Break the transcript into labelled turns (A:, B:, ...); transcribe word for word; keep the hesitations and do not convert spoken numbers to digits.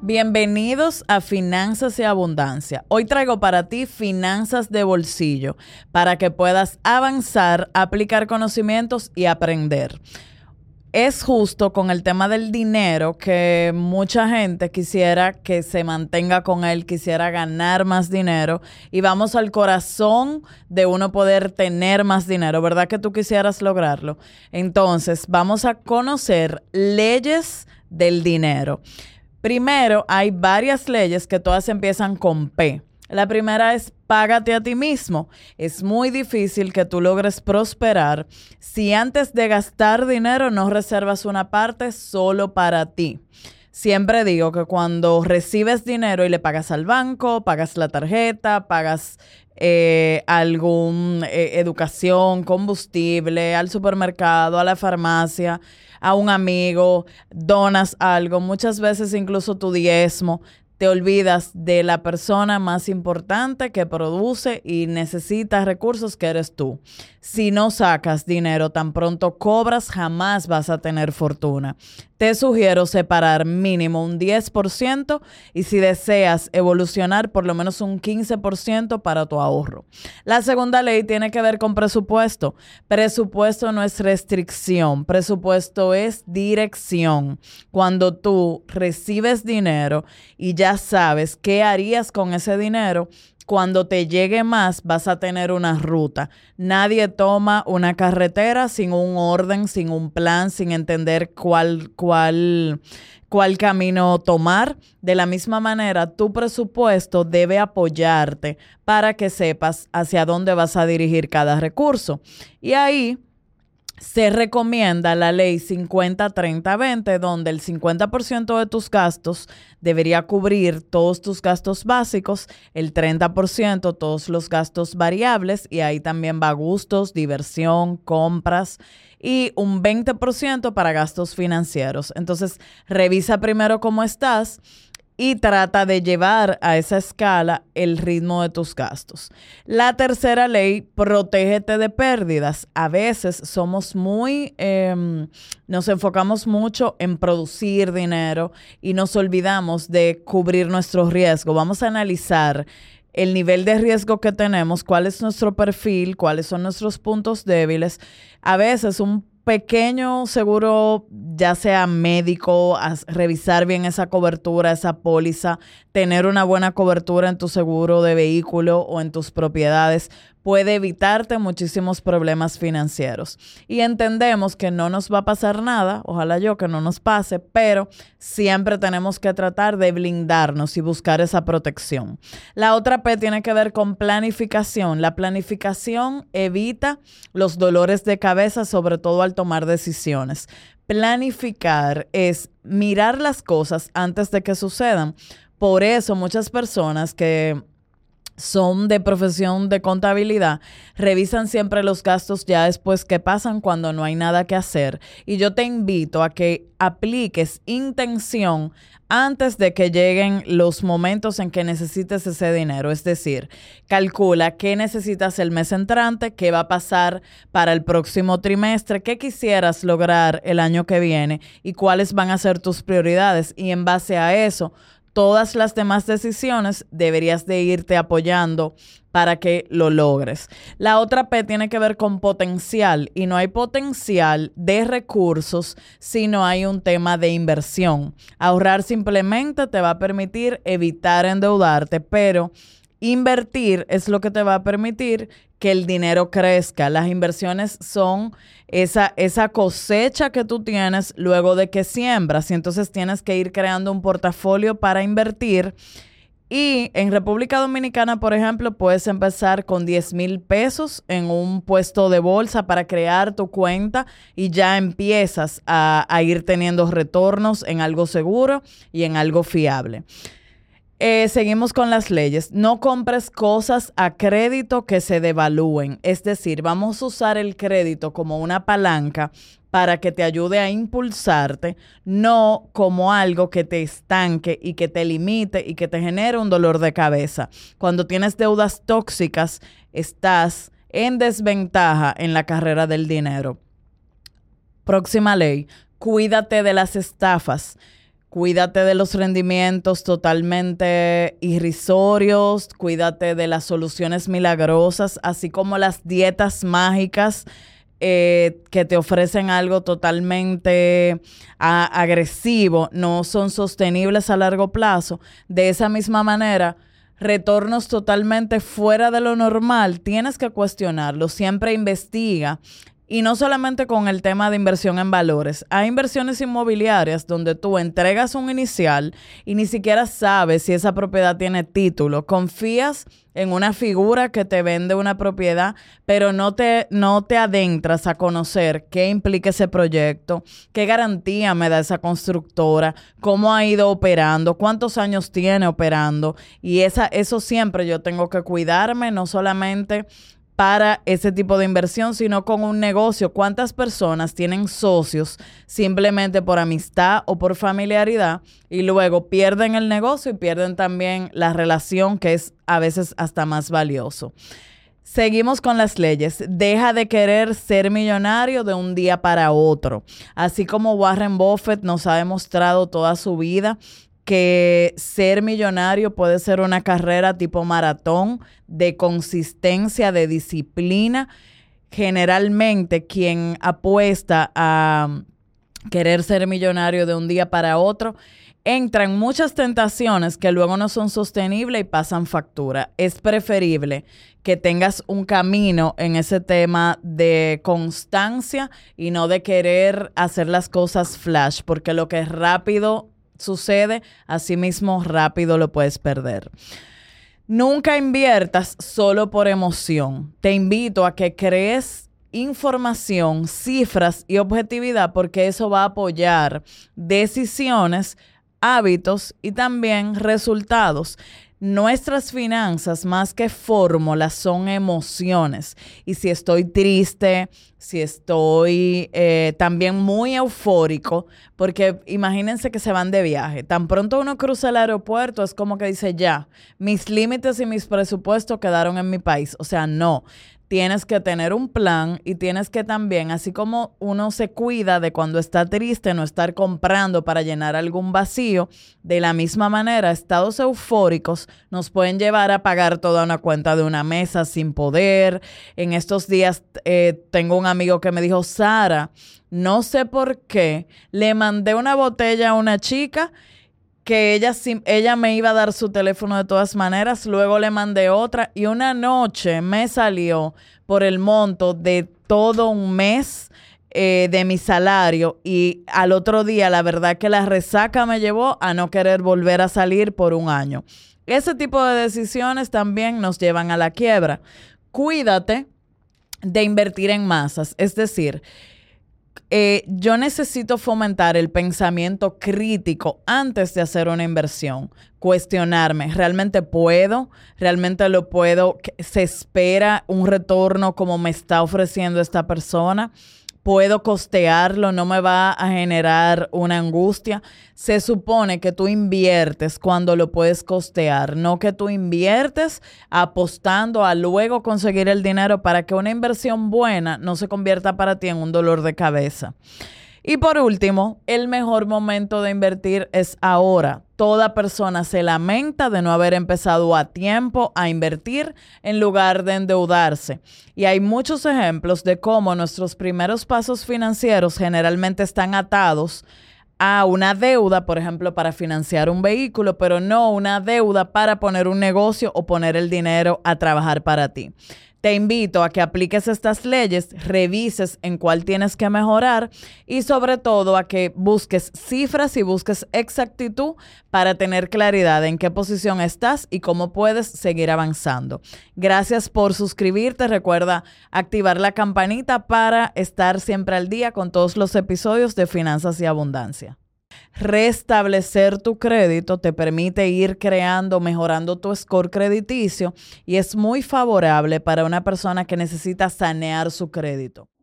A: Bienvenidos a Finanzas y Abundancia. Hoy traigo para ti finanzas de bolsillo para que puedas avanzar, aplicar conocimientos y aprender. Es justo con el tema del dinero que mucha gente quisiera que se mantenga con él, quisiera ganar más dinero y vamos al corazón de uno poder tener más dinero, ¿verdad que tú quisieras lograrlo? Entonces, vamos a conocer leyes del dinero. Primero, hay varias leyes que todas empiezan con P. La primera es págate a ti mismo. Es muy difícil que tú logres prosperar si antes de gastar dinero no reservas una parte solo para ti. Siempre digo que cuando recibes dinero y le pagas al banco, pagas la tarjeta, pagas eh, algún eh, educación, combustible, al supermercado, a la farmacia, a un amigo, donas algo, muchas veces incluso tu diezmo, te olvidas de la persona más importante que produce y necesita recursos, que eres tú. Si no sacas dinero tan pronto cobras, jamás vas a tener fortuna. Te sugiero separar mínimo un diez por ciento y si deseas evolucionar, por lo menos un quince por ciento para tu ahorro. La segunda ley tiene que ver con presupuesto. Presupuesto no es restricción, presupuesto es dirección. Cuando tú recibes dinero y ya sabes qué harías con ese dinero, cuando te llegue más, vas a tener una ruta. Nadie toma una carretera sin un orden, sin un plan, sin entender cuál, cuál, cuál camino tomar. De la misma manera, tu presupuesto debe apoyarte para que sepas hacia dónde vas a dirigir cada recurso. Y ahí se recomienda la ley cincuenta treinta veinte, donde el cincuenta por ciento de tus gastos debería cubrir todos tus gastos básicos, el treinta por ciento todos los gastos variables, y ahí también va gustos, diversión, compras, y un veinte por ciento para gastos financieros. Entonces, revisa primero cómo estás y trata de llevar a esa escala el ritmo de tus gastos. La tercera ley, protégete de pérdidas. A veces somos muy, eh, nos enfocamos mucho en producir dinero y nos olvidamos de cubrir nuestro riesgo. Vamos a analizar el nivel de riesgo que tenemos, cuál es nuestro perfil, cuáles son nuestros puntos débiles. A veces un pequeño seguro, ya sea médico, revisar bien esa cobertura, esa póliza, tener una buena cobertura en tu seguro de vehículo o en tus propiedades, puede evitarte muchísimos problemas financieros. Y entendemos que no nos va a pasar nada, ojalá yo que no nos pase, pero siempre tenemos que tratar de blindarnos y buscar esa protección. La otra P tiene que ver con planificación. La planificación evita los dolores de cabeza, sobre todo al tomar decisiones. Planificar es mirar las cosas antes de que sucedan. Por eso muchas personas que son de profesión de contabilidad, revisan siempre los gastos ya después que pasan cuando no hay nada que hacer. Y yo te invito a que apliques intención antes de que lleguen los momentos en que necesites ese dinero. Es decir, calcula qué necesitas el mes entrante, qué va a pasar para el próximo trimestre, qué quisieras lograr el año que viene y cuáles van a ser tus prioridades. Y en base a eso, todas las demás decisiones deberías de irte apoyando para que lo logres. La otra P tiene que ver con potencial y no hay potencial de recursos si no hay un tema de inversión. Ahorrar simplemente te va a permitir evitar endeudarte, pero invertir es lo que te va a permitir que el dinero crezca. Las inversiones son esa, esa cosecha que tú tienes luego de que siembras y entonces tienes que ir creando un portafolio para invertir. Y en República Dominicana, por ejemplo, puedes empezar con diez mil pesos en un puesto de bolsa para crear tu cuenta y ya empiezas a, a ir teniendo retornos en algo seguro y en algo fiable. Eh, seguimos con las leyes. No compres cosas a crédito que se devalúen. Es decir, vamos a usar el crédito como una palanca para que te ayude a impulsarte, no como algo que te estanque y que te limite y que te genere un dolor de cabeza. Cuando tienes deudas tóxicas, estás en desventaja en la carrera del dinero. Próxima ley. Cuídate de las estafas. Cuídate de los rendimientos totalmente irrisorios, cuídate de las soluciones milagrosas, así como las dietas mágicas eh, que te ofrecen algo totalmente a, agresivo, no son sostenibles a largo plazo. De esa misma manera, retornos totalmente fuera de lo normal, tienes que cuestionarlo. Siempre investiga. Y no solamente con el tema de inversión en valores. Hay inversiones inmobiliarias donde tú entregas un inicial y ni siquiera sabes si esa propiedad tiene título. Confías en una figura que te vende una propiedad, pero no te, no te adentras a conocer qué implica ese proyecto, qué garantía me da esa constructora, cómo ha ido operando, cuántos años tiene operando. Y esa, eso siempre yo tengo que cuidarme, no solamente para ese tipo de inversión, sino con un negocio. ¿Cuántas personas tienen socios simplemente por amistad o por familiaridad y luego pierden el negocio y pierden también la relación, que es a veces hasta más valioso? Seguimos con las leyes. Deja de querer ser millonario de un día para otro. Así como Warren Buffett nos ha demostrado toda su vida que ser millonario puede ser una carrera tipo maratón, de consistencia, de disciplina. Generalmente quien apuesta a querer ser millonario de un día para otro entra en muchas tentaciones que luego no son sostenibles y pasan factura. Es preferible que tengas un camino en ese tema de constancia y no de querer hacer las cosas flash, porque lo que es rápido sucede, así mismo rápido lo puedes perder. Nunca inviertas solo por emoción. Te invito a que crees información, cifras y objetividad, porque eso va a apoyar decisiones, hábitos y también resultados. Nuestras finanzas, más que fórmulas, son emociones. Y si estoy triste, si estoy eh, también muy eufórico, porque imagínense que se van de viaje. Tan pronto uno cruza el aeropuerto, es como que dice, ya, mis límites y mis presupuestos quedaron en mi país. O sea, no. Tienes que tener un plan y tienes que también, así como uno se cuida de cuando está triste, no estar comprando para llenar algún vacío, de la misma manera, estados eufóricos nos pueden llevar a pagar toda una cuenta de una mesa sin poder. En estos días eh, tengo un amigo que me dijo, Sara, no sé por qué, le mandé una botella a una chica que ella, ella me iba a dar su teléfono de todas maneras, luego le mandé otra y una noche me salió por el monto de todo un mes eh, de mi salario, y al otro día la verdad que la resaca me llevó a no querer volver a salir por un año. Ese tipo de decisiones también nos llevan a la quiebra. Cuídate de invertir en masas, es decir, Eh, yo necesito fomentar el pensamiento crítico antes de hacer una inversión. Cuestionarme, ¿realmente puedo? ¿Realmente lo puedo? ¿Se espera un retorno como me está ofreciendo esta persona? ¿Puedo costearlo? ¿No me va a generar una angustia? Se supone que tú inviertes cuando lo puedes costear, no que tú inviertes apostando a luego conseguir el dinero para que una inversión buena no se convierta para ti en un dolor de cabeza. Y por último, el mejor momento de invertir es ahora. Toda persona se lamenta de no haber empezado a tiempo a invertir en lugar de endeudarse. Y hay muchos ejemplos de cómo nuestros primeros pasos financieros generalmente están atados a una deuda, por ejemplo, para financiar un vehículo, pero no una deuda para poner un negocio o poner el dinero a trabajar para ti. Te invito a que apliques estas leyes, revises en cuál tienes que mejorar y sobre todo a que busques cifras y busques exactitud para tener claridad en qué posición estás y cómo puedes seguir avanzando. Gracias por suscribirte. Recuerda activar la campanita para estar siempre al día con todos los episodios de Finanzas y Abundancia. Restablecer tu crédito te permite ir creando, mejorando tu score crediticio y es muy favorable para una persona que necesita sanear su crédito.